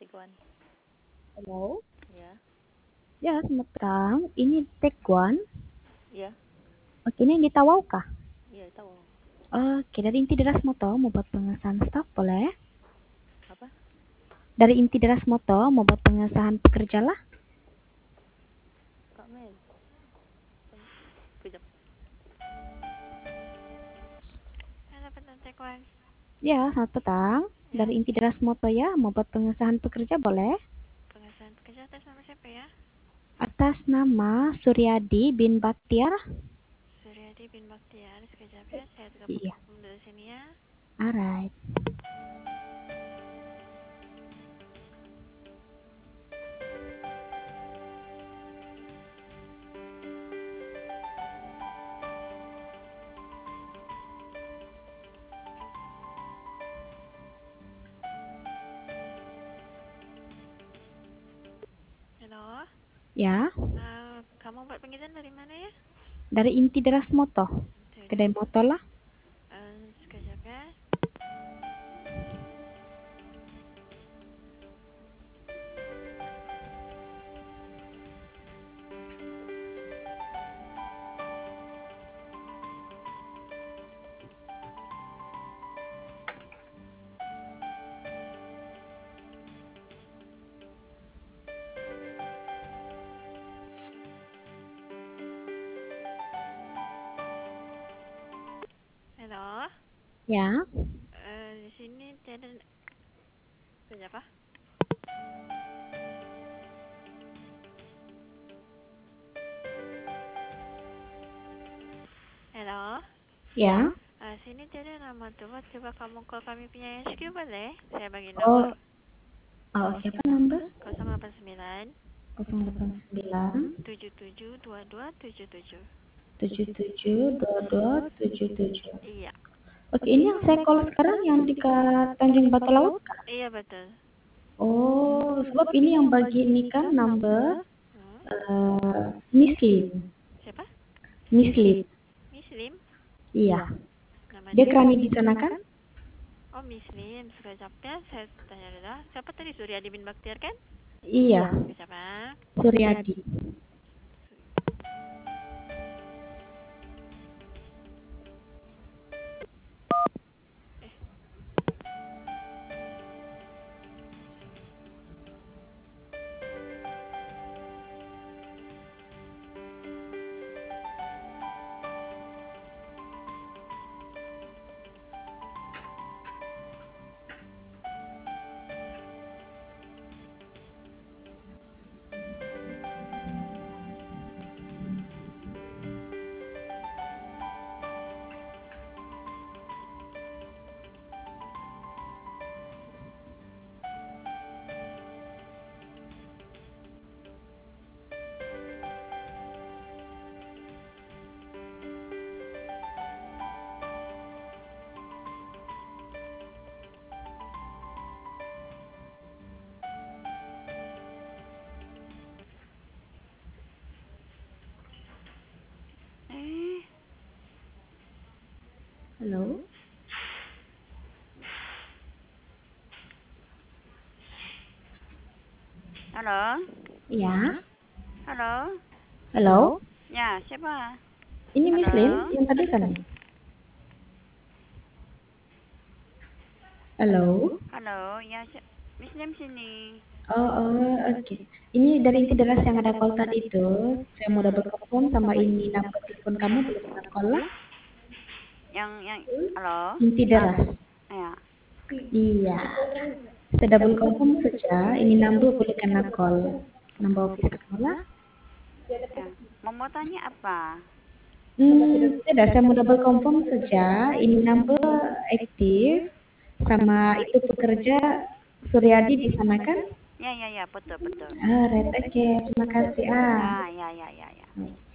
Wan. Halo? Ya, Ya, selamat petang. Ini Taekwon. ya, Oke, ini yang di Tawau kah? iya tahu. Oke, dari Inti Deras Moto mau buat pengesahan staf boleh? Apa? Dari Inti Deras Moto mau buat pengesahan pekerja lah? Kak Mel. Kejap. Halo, Pak Tekwan. Ya, selamat petang. Ya, Dari Inti Deras Moto ya mau buat pengesahan pekerja boleh? pengesahan pekerja atas nama siapa ya? Atas nama Suryadi bin Baktiar. Suryadi bin Baktiar. Sekejap ya, saya telepon Iya, dulu sini ya. alright. Halo, Ya, kamu buat panggilan dari mana ya? dari Inti Deras Moto. Dari, Kedai motor lah. sekejap ya. Halo, Ya, di sini tiada. Sekejap ah. Halo, ya. sini tiada nama tu. Coba kamu call kami punya HQ boleh? Saya bagi Oh, nombor siapa nomor? 089 089 7722 77. 772277. Iya, Oke, ini yang saya call sekarang yang di Tanjung Batu Laut kah? iya betul. Oh, sebab ini yang bagi ini kan number Hmm, Muslim. siapa? Muslim. Muslim? Iya. Nama Dia dia? kerani di sana kan? Oh, Muslim. Sekejap ya, saya tanya dulu. Siapa tadi? Suryadi bin Baktiar kan? Iya, Sekejap ah. Suryadi. Eh, eh, Halo? halo? Iya. Halo? Halo? Ya, siapa? Ini Muslim Halo? yang tadi kan? Halo? Halo? Ya, Muslim sini. Oke. Ini dari Inti Deras yang ada call tadi itu. Saya mau double confirm sama ini nomor telepon kamu boleh kita call lah. Halo? Inti Deras. Ya, Iya. Saya double confirm saja. Ini number boleh kena call. Number office kamu lah. ya. Mau tanya apa? Tidak. Saya mau double confirm saja. Ini number aktif. Sama itu pekerja Suryadi di sana kan? Ya, betul, betul. Right, oke. Terima kasih. Ya, ya.